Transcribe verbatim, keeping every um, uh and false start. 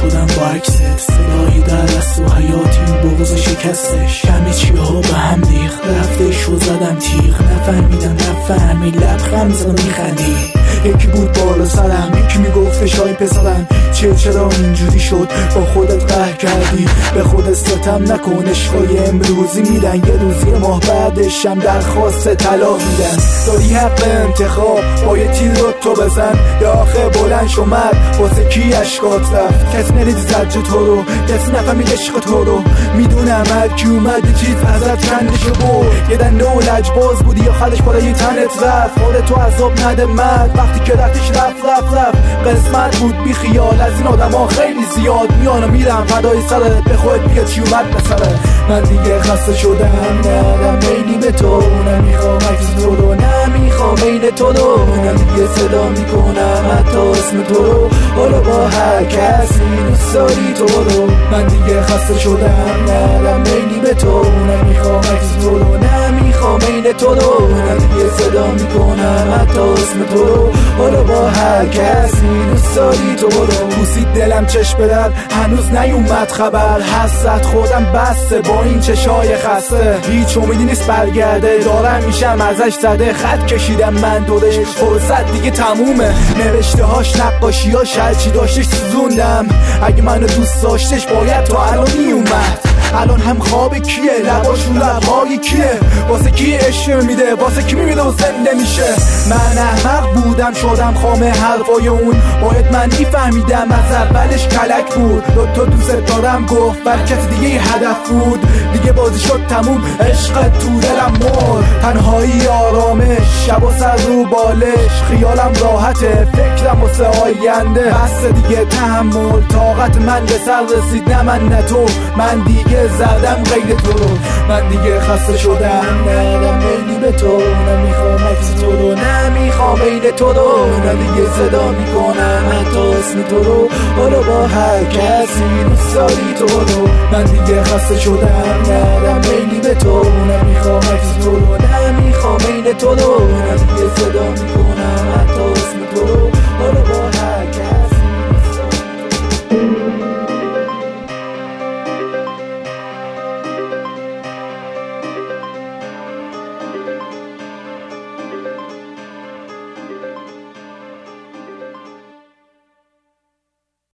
شدم با عکست، صدایی در دست و حیاتی بغض شکستش، همه چی ها به هم ریخت، رفته شو زدم تیغ، نفهمیدم نفهمی لبخند زدم میخندی. یکی بود بالا سرم، یکی میگفت شای پسرم چه چرا اینجوری شد، با خودت قهر کردی، به خودت ستم نکن، عشقای امروزی میدن یه روزی ماه بعدش هم درخواست طلاق میدن. داری حق انتخاب، با یه تیر رو تو بزن یا آخه بلند شمد واسه کی اشکات رفت، کسی ندید زجه تو رو، کسی نفهمید عشق تو رو، میدونم هر کی اومد یه چیز ازت کندشو برد، یه دنده و لجباز بودی یا خدش بالای تنت رفت، خودتو عذاب نده مرد وقتی که رفتش رفت رفت رفت قسمت بود بی خیال، از این آدم ها خیلی زیاد میان و میرم فدای سرت، به خودت بیا چی اومد به سرت. من دیگه خسته شدم، ندم میلی به تو، نمیخوام عکس تو رو، نمیخوام عین تو رو، دیگه صدا میکنم حتی اسم تو رو، حالا با هر کسی دوست داری تو رو. من دیگه خسته شدم، ندم میلی به تو، نمیخوام عکس تو رو، نمیخوام عین تو رو، دیگه صدا میکنم حتی اسم تو رو، حالا با هر کسی دوست داری تو رو. پوسید دلم چشم بدر، هنوز نیومد خبر، حسرت خودم بسته با این چشای خسته، هیچ امیدی نیست برگرده، دارم میشم ازش زده، خط کشیدم من دورش، فرصت دیگه تمومه، نوشته هاش نقاشی هاش هرچی داشتش سوزوندم، اگه منو دوست داشتش باید تا الان میومد، الان هم خواب کیه، لباش رو لبهای کیه، واسه کی عشق میده، واسه کی میمیده و زنده میشه. من احمق بودم شدم خامه حرفای اون، باید من میفهمیدم از اولش کلک بود، تو دوست دارم گفت بر کسی دیگه هدف بود، دیگه بازی شد تموم، عشقت تو دلم مرد، تنهایی آرامش، شب و سر رو بالش، خیالم راحته، فکرم واسه آینده، بس دیگه تحمل، طاقت من به سر رسید، نه من نه تو، من دیگه زدم غیر تو رو. من دیگه خسته شدم، ندم میلی به تو، نمیخوام عکس تو رو، نمیخوام عین تو رو، دیگه صدا میکنم حتی اسم تو رو، حالا با هر کسی دوست داری تو رو. من دیگه خسته شدم، ندم میلی به تو، نمیخوام عکس تو رو، نمیخوام عین تو رو، دیگه صدا میکنم حتی اسم تو رو، حالا با